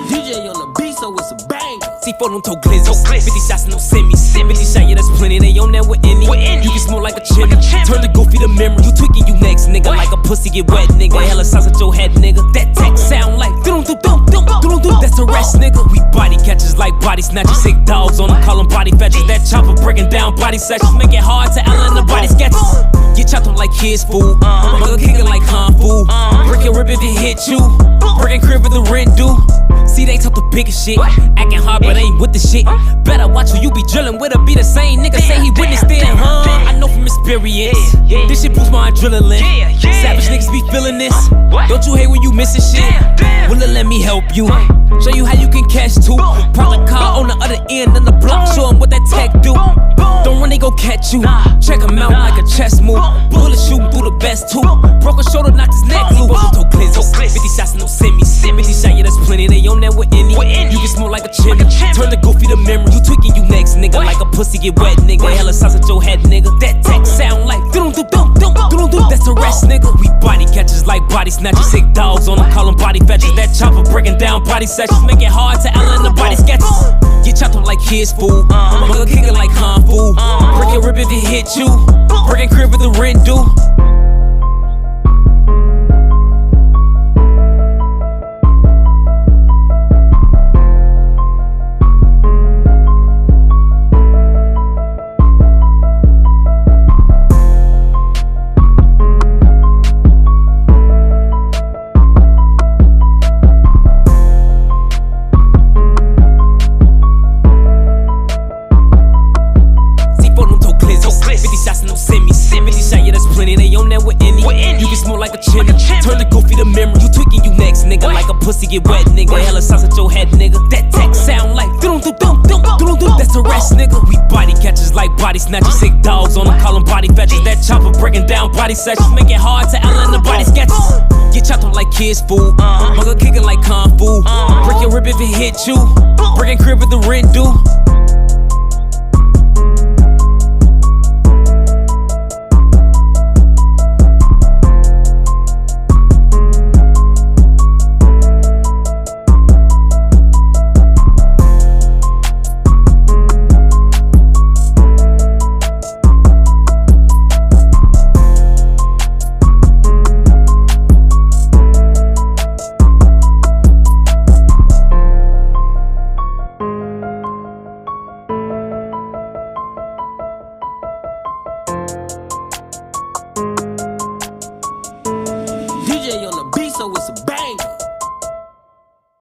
DJ on the beat, so it's a banger. C4 don't tow glizzies. 50 shots and no semis. 50 shot, yeah, that's plenty. They on that with any. You can smoke like a chimney. Turn the goofy to memory. You tweaking, you next, nigga. Like a pussy get wet, nigga. Hella sauce at your head, nigga. That tech sound like dum dum dum dum dum dum. That's a rest, nigga. We body catchers like body snatchers. Sick dogs on them, call them body fetchers. That chopper breaking down body sections. Make it hard to Ellen the body sketches. Get chopped up like kids, fool. Mother kicking like Han Fu. Brick and rip if it hit you. Brick and crib if the rent due. See, they talk the biggest shit. Acting hard, but ain't with the shit. Better watch who you be drillin' with. Be the same nigga say he witnessed it, huh? I know from experience. This shit boosts my adrenaline. Savage niggas be feeling this. Don't you hate when you missing shit? Will it let me help you? Show you how you can catch two. Park the car on the other end of the block. Show 'em what that tech do. Don't run, they go catch you. Check 'em out like a chess move. Bullet shooting through the best too. Broke a shoulder, knocked his neck loose. Told glizzies. 50 shots and no semis. 50 shot, yeah, that's plenty. They on that with any. You can smoke like a chimney. Turn the goofy to memory. You tweaking, you next, nigga. Like a pussy get wet, nigga. Hella sauce at your head, nigga. That tech sound like dum dum dum dum dum dum. That's the rest, nigga. We body catchers like body snatchers. Sick dogs on them, call them body fetchers. That chopper breaking down body sections. Make it hard to Ellen the body sketches. Get chopped up like kids, fool. Mother kicking like Han Fu. Brick and rip if it hit you. Brick and crib if the rent due. You can smoke like a chimney. Turn the goofy to memory. You tweaking, you next, nigga. Like a pussy get wet, nigga. Hella sauce at your head, nigga. That tech sound like dum dum dum dum dum dum. That's the rest, nigga. We body catchers like body snatchers. Sick dogs on them, call them body fetchers. That chopper breaking down body sections. Make it hard to Ellen the body sketches. Get chopped up like kids, fool. Mother kicking like Kung Fu. Brick and rip if it hit you. Brick and crib if the rent due. DJ on the beat, so it's a banger.